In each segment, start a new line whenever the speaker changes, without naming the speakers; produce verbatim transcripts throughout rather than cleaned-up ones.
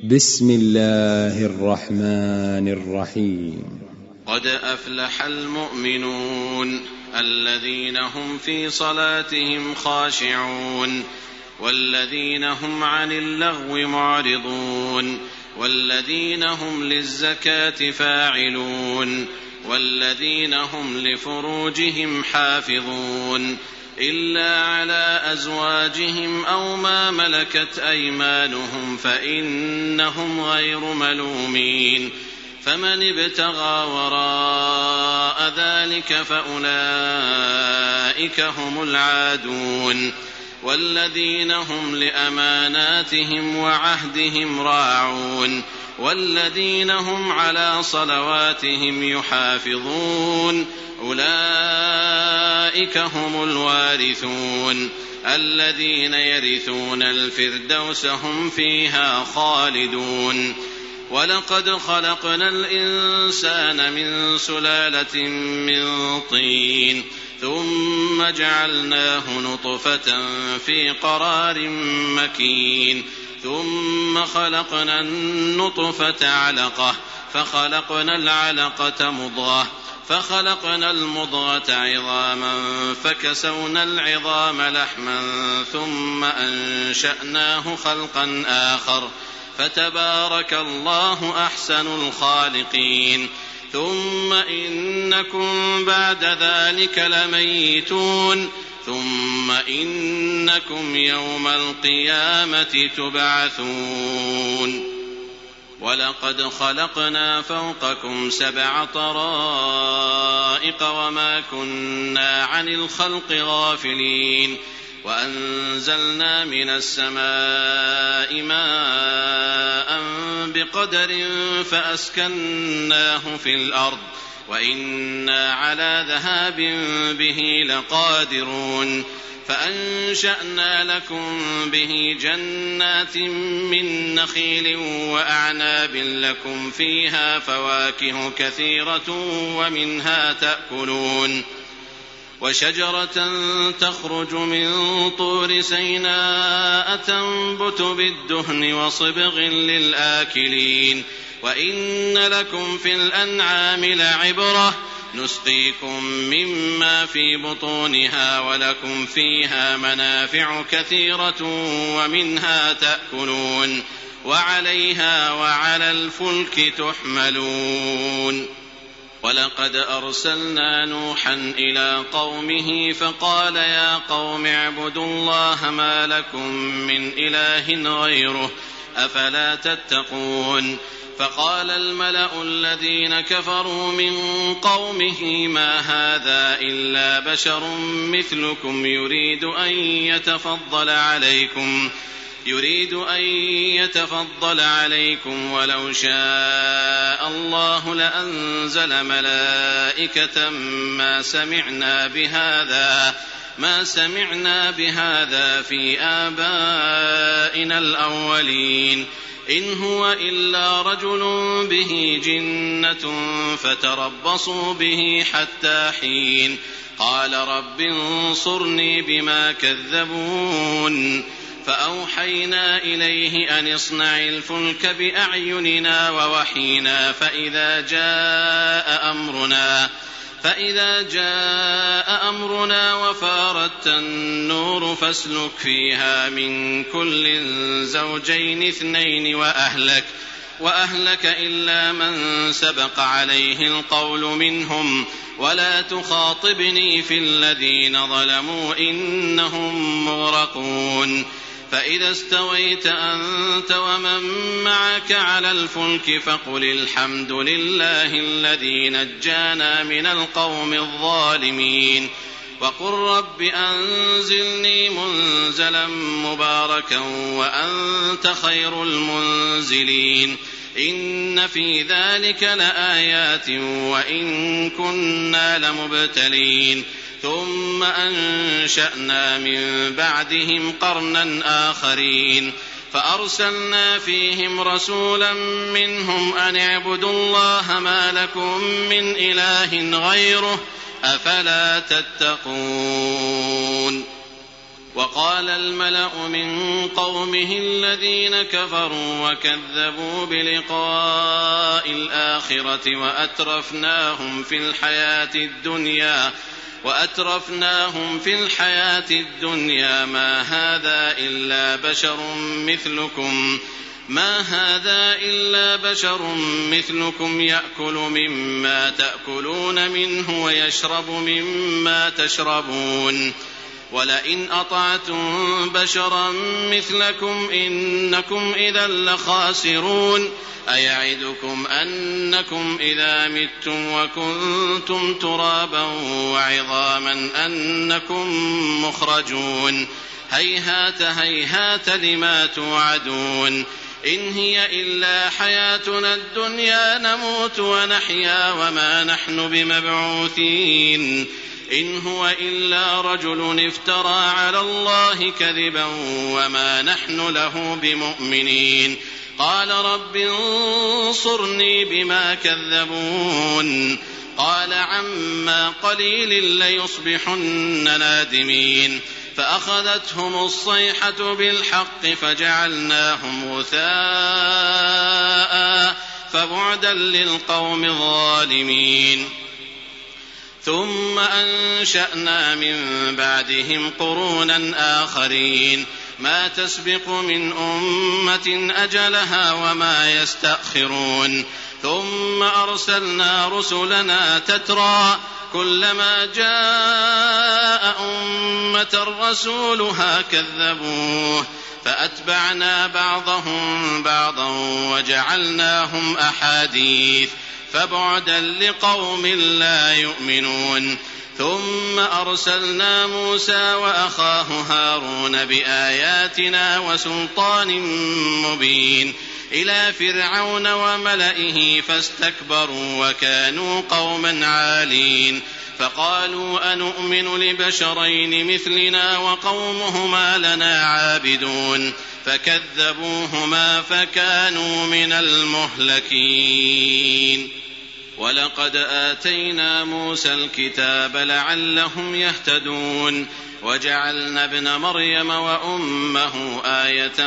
بسم الله الرحمن الرحيم.
قد أفلح المؤمنون الذين هم في صلاتهم خاشعون والذين هم عن اللغو معرضون والذين هم للزكاة فاعلون والذين هم لفروجهم حافظون إلا على أزواجهم أو ما ملكت أيمانهم فإنهم غير ملومين. فمن ابتغى وراء ذلك فأولئك هم العادون. والذين هم لأماناتهم وعهدهم راعون والذين هم على صلواتهم يحافظون أولئك هم الوارثون الذين يرثون الفردوس هم فيها خالدون. ولقد خلقنا الإنسان من سلالة من طين ثم جعلناه نطفة في قرار مكين ثم خلقنا النطفة علقة فخلقنا العلقة مضغة فخلقنا المضغة عظاما فكسونا العظام لحما ثم أنشأناه خلقا آخر فتبارك الله أحسن الخالقين. ثم إنكم بعد ذلك لميتون ثم إنكم يوم القيامة تبعثون. ولقد خلقنا فوقكم سبع طرائق وما كنا عن الخلق غافلين وأنزلنا من السماء ماء بقدر فأسكناه في الأرض وإنا على ذهاب به لقادرون. فأنشأنا لكم به جنات من نخيل وأعناب لكم فيها فواكه كثيرة ومنها تأكلون. وشجرة تخرج من طور سيناء تنبت بالدهن وصبغ للآكلين. وإن لكم في الأنعام لعبرة نسقيكم مما في بطونها ولكم فيها منافع كثيرة ومنها تأكلون وعليها وعلى الفلك تحملون. ولقد أرسلنا نوحا إلى قومه فقال يا قوم اعبدوا الله ما لكم من إله غيره أفلا تتقون. فقال الملأ الذين كفروا من قومه ما هذا إلا بشر مثلكم يريد أن يتفضل عليكم يريد أن يتفضل عليكم ولو شاء الله لأنزل ملائكة ما سمعنا بهذا ما سمعنا بهذا في آبائنا الأولين إن هو إلا رجل به جنة فتربصوا به حتى حين. قال رب انصرني بما كذبون. فأوحينا إليه أن اصنع الفلك بأعيننا ووحينا فإذا جاء أمرنا فإذا جاء أمرنا وفارت النور فاسلك فيها من كل زوجين اثنين وأهلك وأهلك إلا من سبق عليه القول منهم ولا تخاطبني في الذين ظلموا إنهم مغرقون. فإذا استويت أنت ومن معك على الفلك فقل الحمد لله الذي نجانا من القوم الظالمين وقل رب أنزلني منزلا مباركا وأنت خير المنزلين. إن في ذلك لآيات وإن كنا لمبتلين. ثم أنشأنا من بعدهم قرنا آخرين فأرسلنا فيهم رسولا منهم أن اعبدوا الله ما لكم من إله غيره أفلا تتقون. وقال الملأ من قومه الذين كفروا وكذبوا بلقاء الآخرة وأترفناهم في الحياة الدنيا وأترفناهم في الحياة الدنيا ما هذا إلا بشر مثلكم ما هذا إلا بشر مثلكم يأكل مما تأكلون منه ويشرب مما تشربون ولئن أطعتم بشرا مثلكم إنكم إذا لخاسرون أيعدكم أنكم إذا متم وكنتم ترابا وعظاما أنكم مخرجون هيهات هيهات لما توعدون إن هي إلا حياتنا الدنيا نموت ونحيا وما نحن بمبعوثين إن هو إلا رجل افترى على الله كذبا وما نحن له بمؤمنين قال رب انصرني بما كذبون قال عما قليل ليصبحن نادمين فأخذتهم الصيحة بالحق فجعلناهم غثاء فبعدا للقوم الظالمين ثم أنشأنا من بعدهم قرونا آخرين ما تسبق من أمة أجلها وما يستأخرون ثم أرسلنا رسلنا تترى كلما جاء أمة رسولها كذبوه فأتبعنا بعضهم بعضا وجعلناهم أحاديث فبعدا لقوم لا يؤمنون ثم أرسلنا موسى وأخاه هارون بآياتنا وسلطان مبين إلى فرعون وملئه فاستكبروا وكانوا قوما عالين فقالوا أنؤمن لبشرين مثلنا وقومهما لنا عابدون فكذبوهما فكانوا من المهلكين ولقد آتينا موسى الكتاب لعلهم يهتدون وجعلنا ابن مريم وأمه آية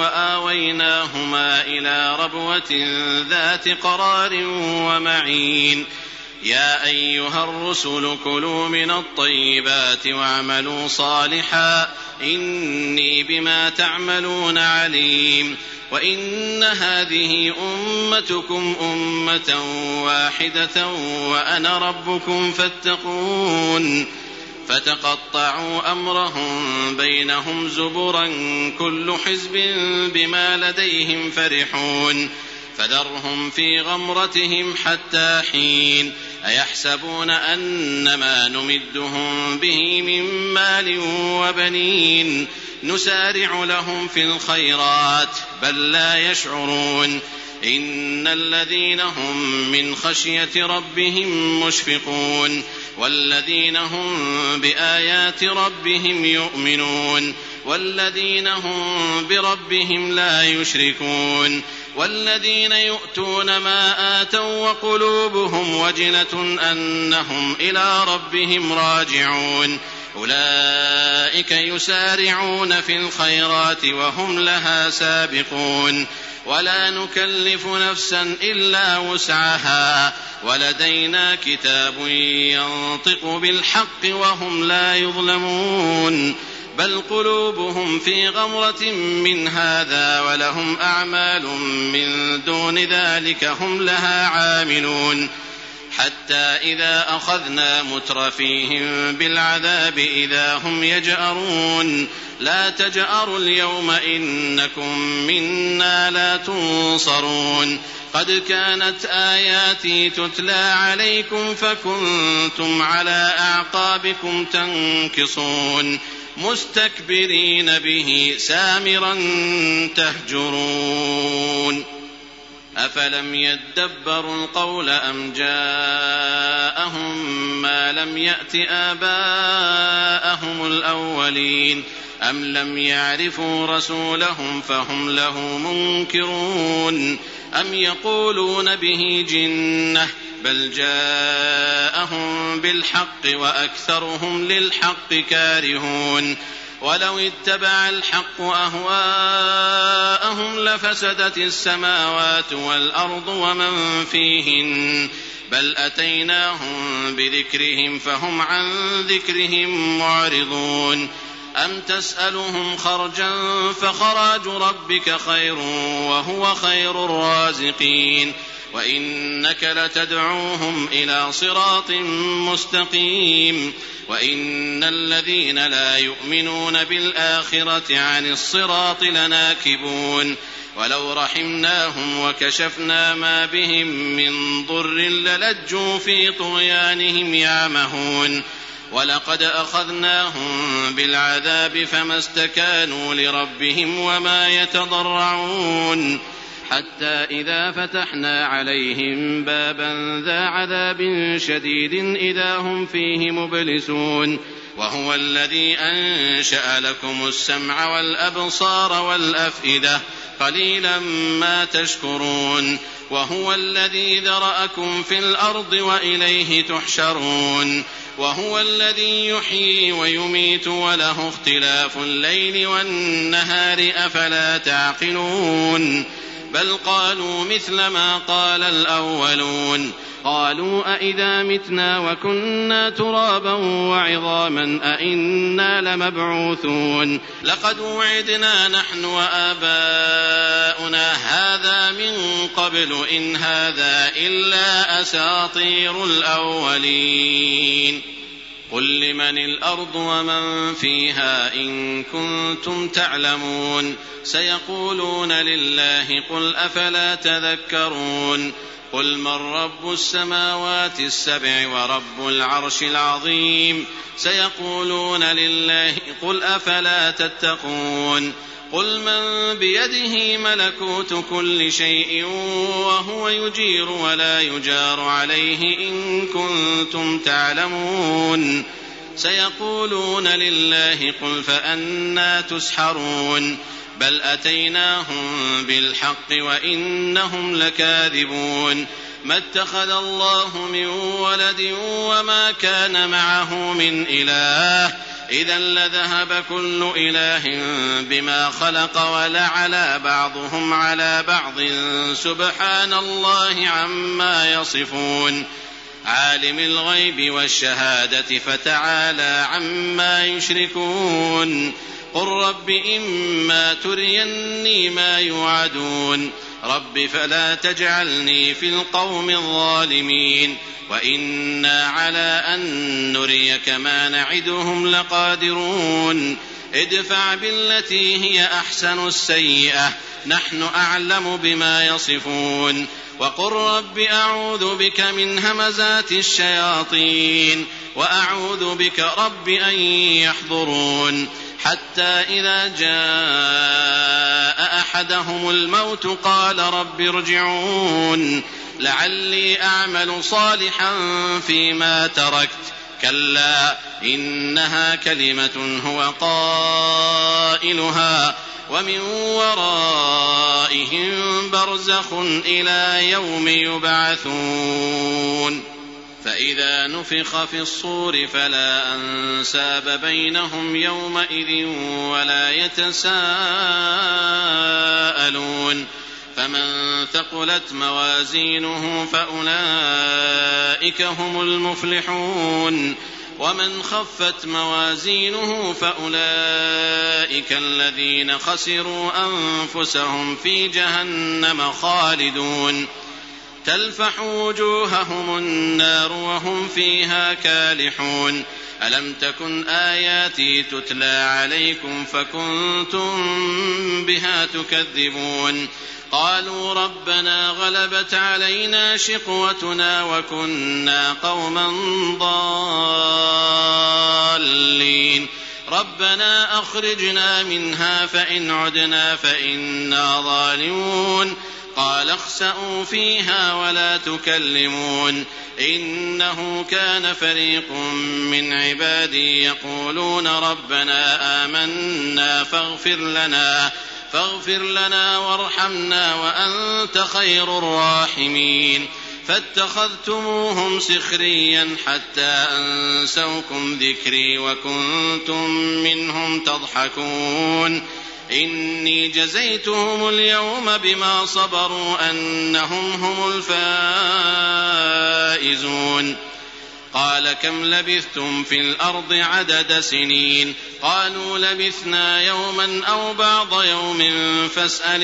وآويناهما إلى ربوة ذات قرار ومعين يا أيها الرسل كلوا من الطيبات واعملوا صالحا إني بما تعملون عليم وإن هذه أمتكم أمة واحدة وأنا ربكم فاتقون فتقطعوا أمرهم بينهم زبرا كل حزب بما لديهم فرحون فذرهم في غمرتهم حتى حين أيحسبون أنما نمدهم به من مال وبنين نسارع لهم في الخيرات بل لا يشعرون إن الذين هم من خشية ربهم مشفقون والذين هم بآيات ربهم يؤمنون والذين هم بربهم لا يشركون والذين يؤتون ما آتوا وقلوبهم وجلة أنهم إلى ربهم راجعون أولئك يسارعون في الخيرات وهم لها سابقون ولا نكلف نفسا إلا وسعها ولدينا كتاب ينطق بالحق وهم لا يظلمون بل قلوبهم في غمرة من هذا ولهم أعمال من دون ذلك هم لها عاملون حتى إذا أخذنا مترفيهم بالعذاب إذا هم يجأرون لا تجأروا اليوم إنكم منا لا تنصرون قد كانت آياتي تتلى عليكم فكنتم على أعقابكم تنكصون مستكبرين به سامرا تهجرون أفلم يدبروا القول أم جاءهم ما لم يأت آباءهم الأولين أم لم يعرفوا رسولهم فهم له منكرون أم يقولون به جنة بل جاءهم بالحق وأكثرهم للحق كارهون ولو اتبع الحق أهواءهم لفسدت السماوات والأرض ومن فيهن بل أتيناهم بذكرهم فهم عن ذكرهم معرضون أم تسألهم خرجا فخراج ربك خير وهو خير الرازقين وإنك لتدعوهم إلى صراط مستقيم وإن الذين لا يؤمنون بالآخرة عن الصراط لناكبون ولو رحمناهم وكشفنا ما بهم من ضر للجوا في طغيانهم يعمهون ولقد أخذناهم بالعذاب فما استكانوا لربهم وما يتضرعون حتى إذا فتحنا عليهم بابا ذا عذاب شديد إذا هم فيه مبلسون وهو الذي أنشأ لكم السمع والأبصار والأفئدة قليلا ما تشكرون وهو الذي ذرأكم في الأرض وإليه تحشرون وهو الذي يحيي ويميت وله اختلاف الليل والنهار أفلا تعقلون بل قالوا مثل ما قال الأولون قالوا أئذا متنا وكنا ترابا وعظاما أئنا لمبعوثون لقد وعدنا نحن وآباؤنا هذا من قبل إن هذا إلا أساطير الأولين قل لمن الأرض ومن فيها إن كنتم تعلمون سيقولون لله قل أفلا تذكرون قل من رب السماوات السبع ورب العرش العظيم سيقولون لله قل أفلا تتقون قل من بيده ملكوت كل شيء وهو يجير ولا يجار عليه إن كنتم تعلمون سيقولون لله قل فأنى تسحرون بل أتيناهم بالحق وإنهم لكاذبون ما اتخذ الله من ولد وما كان معه من إله إذا لذهب كل إله بما خلق ولعلى بعضهم على بعض سبحان الله عما يصفون عالم الغيب والشهادة فتعالى عما يشركون قل رب إما تريني ما يوعدون رب فلا تجعلني في القوم الظالمين وإنا على أن نريك ما نعدهم لقادرون ادفع بالتي هي أحسن السيئة نحن أعلم بما يصفون وقل رب أعوذ بك من همزات الشياطين وأعوذ بك رب أن يحضرون حتى إذا جاء أحدهم الموت قال رب ارجعون لعلي أعمل صالحا فيما تركت كلا إنها كلمة هو قائلها ومن ورائهم برزخ إلى يوم يبعثون فإذا نفخ في الصور فلا أنساب بينهم يومئذ ولا يتساءلون فمن ثقلت موازينه فأولئك هم المفلحون ومن خفت موازينه فأولئك الذين خسروا أنفسهم في جهنم خالدون تلفح وجوههم النار وهم فيها كالحون ألم تكن آياتي تتلى عليكم فكنتم بها تكذبون قالوا ربنا غلبت علينا شقوتنا وكنا قوما ضالين ربنا أخرجنا منها فإن عدنا فإنا ظالمون قال اخسئوا فيها ولا تكلمون إنه كان فريق من عبادي يقولون ربنا آمنا فاغفر لنا فاغفر لنا وارحمنا وأنت خير الراحمين فاتخذتموهم سخريا حتى أنسوكم ذكري وكنتم منهم تضحكون إني جزيتهم اليوم بما صبروا أنهم هم الفائزون قال كم لبثتم في الأرض عدد سنين قالوا لبثنا يوما أو بعض يوم فاسأل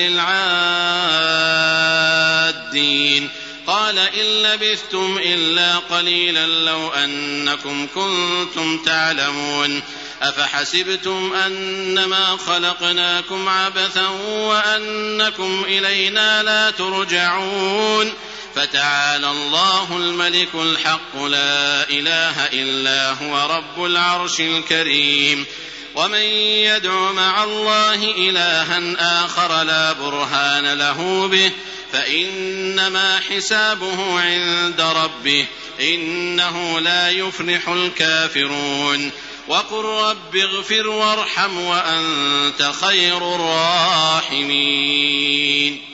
العادين قال إن لبثتم إلا قليلا لو أنكم كنتم تعلمون أفحسبتم أنما خلقناكم عبثا وأنكم إلينا لا ترجعون فتعالى الله الملك الحق لا إله إلا هو رب العرش الكريم ومن يدع مع الله إلها آخر لا برهان له به فإنما حسابه عند ربه إنه لا يفلح الكافرون وقل رب اغفر وارحم وأنت خير الراحمين